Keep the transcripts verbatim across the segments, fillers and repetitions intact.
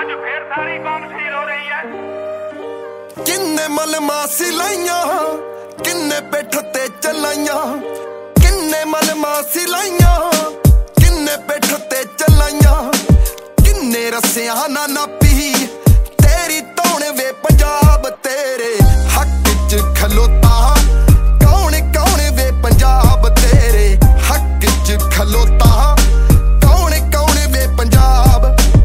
ਅੱਜ ਫੇਰ ਸਾਰੀ ਕੌਮ ਸ਼ਹੀਦ ਹੋ ਰਹੀ ਹੈ। ਕਿੰਨੇ ਮਲਮਾਸੀ ਲਾਈਆਂ, ਕਿੰਨੇ ਪਿੱਠ ਤੇ ਚਲਾਈਆਂ, ਕਿੰਨੇ ਮਲਮਾਸੀ ਲਾਈਆਂ, ਕਿੰਨੇ ਪਿੱਠ ਤੇ ਚਲਾਈਆਂ, ਕਿੰਨੇ ਰਸਿਆਂ ਨਾ ਨਾਪੀ ਤੇਰੀ ਧੌਣ ਵੇ ਪੰਜਾਬ ਤੇਰੇ ਹੱਕ ਚ ਖਲੋਤਾ ਕੌਣ ਕੌਣ ਵੇ ਪੰਜਾਬ ਤੇਰੇ ਹੱਕ ਚ ਖਲੋਤਾ ਕੌਣ ਕੌਣ ਵੇ ਪੰਜਾਬ।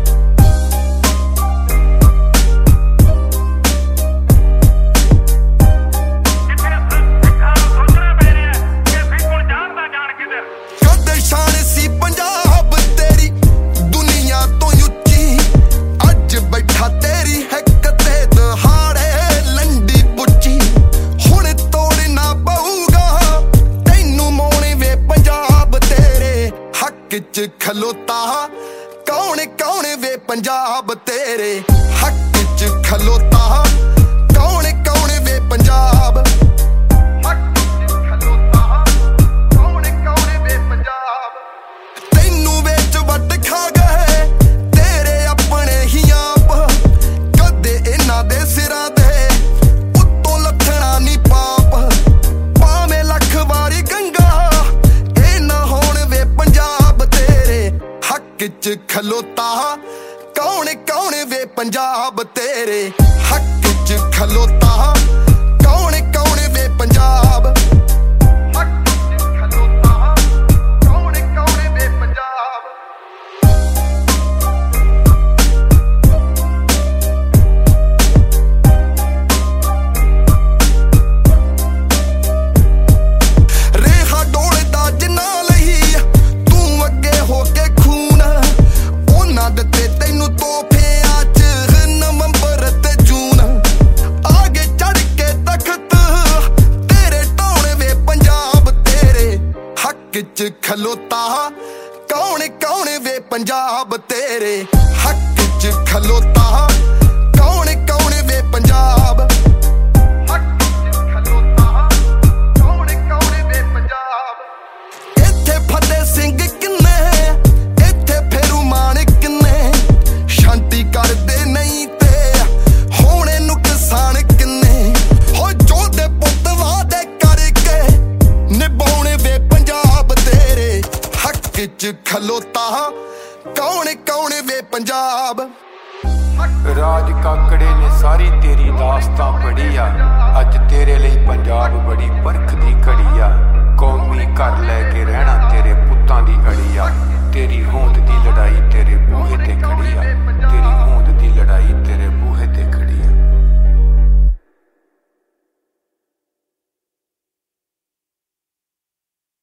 ਕਦੇ ਸ਼ਾਨ ਸੀ ਪੰਜਾਬ ਤੇਰੀ ਦੁਨੀਆ ਤੋਂ ਉੱਚੀ, ਅੱਜ ਬੈਠਾ ਤੇਰੀ ਹਿੱਕ ਤੇ ਦਹਾੜੇ ਲੰਡੀ ਪੁੱਚੀ, ਹੁਣ ਤੋੜਨਾ ਪਊਗਾ ਤੈਨੂੰ ਮੋਣੀ ਵੇ ਪੰਜਾਬ ਤੇਰੇ ਹੱਕ ਚ ਖਲੋਤਾ ਕੌਣ ਕੌਣ ਵੇ ਪੰਜਾਬ ਤੇਰੇ ਹੱਕ ਚ ਖਲੋਤਾ ਕੌਣ ਕੌਣ ਵੇ ਪੰਜਾਬ। ਤੈਨੂੰ ਵਿੱਚ ਵੱਟ ਖਾ ਗਏ ਤੇਰੇ ਆਪਣੇ ਹੀ ਆਪ, ਕਦੇ ਇਹਨਾਂ ਦੇ ਸਿਰਾਂ ਤੇ ਉੱਤੋਂ ਲੱਥਣਾ ਨੀ ਪਾਪ, ਭਾਵੇਂ ਲੱਖ ਵਾਰੀ ਗੰਗਾ ਇਹ ਨਾ ਹੋਣ ਵੇ ਪੰਜਾਬ ਤੇਰੇ ਹੱਕ ਚ ਖਲੋਤਾ ਕੌਣ ਕੌਣ ਵੇ ਪੰਜਾਬ ਤੇਰੇ ਹੱਕ ਚ ਖਲੋਤਾ ਕੌਣ ਕੌਣ ਵੇ ਪੰਜਾਬ। ਚ ਖਲੋਤਾ ਕੌਣ ਕੌਣ ਵੇ ਪੰਜਾਬ ਤੇਰੇ ਹੱਕ ਚ ਖਲੋਤਾ ਕੌਣ ਕੌਣ ਵੇ ਪੰਜਾਬ। ਹੱਕ ਚ ਖਲੋਤਾ ਕੌਣ ਕੌਣ ਵੇ ਪੰਜਾਬ। ਇੱਥੇ ਫਤਿਹ ਸਿੰਘ ਕਿੰਨੇ, ਇੱਥੇ ਫੇਰੂ ਮਾਨ ਕਿੰਨੇ, ਸ਼ਾਂਤੀ ਕਰਦੇ ਨਹੀਂ ਤੇ ਹੋਣੇ ਨੁਕਸਾਨ ਕਿੰਨੇ, ਹੋ ਜੋਧੇ ਪੁੱਤ ਵਾਅਦੇ ਕਰਕੇ ਨਿਭਾਉਣੇ ਵੇ ਪੰਜਾਬ ਤੇਰੇ ਹੱਕ ਚ ਖਲੋਤਾ ਕੌਣ ਕੌਣ ਵੇ ਪੰਜਾਬ। ਰਾਜ ਕਾਕੜੇ ਨੇ ਸਾਰੀ ਤੇਰੀ ਦਾਸਤਾਨ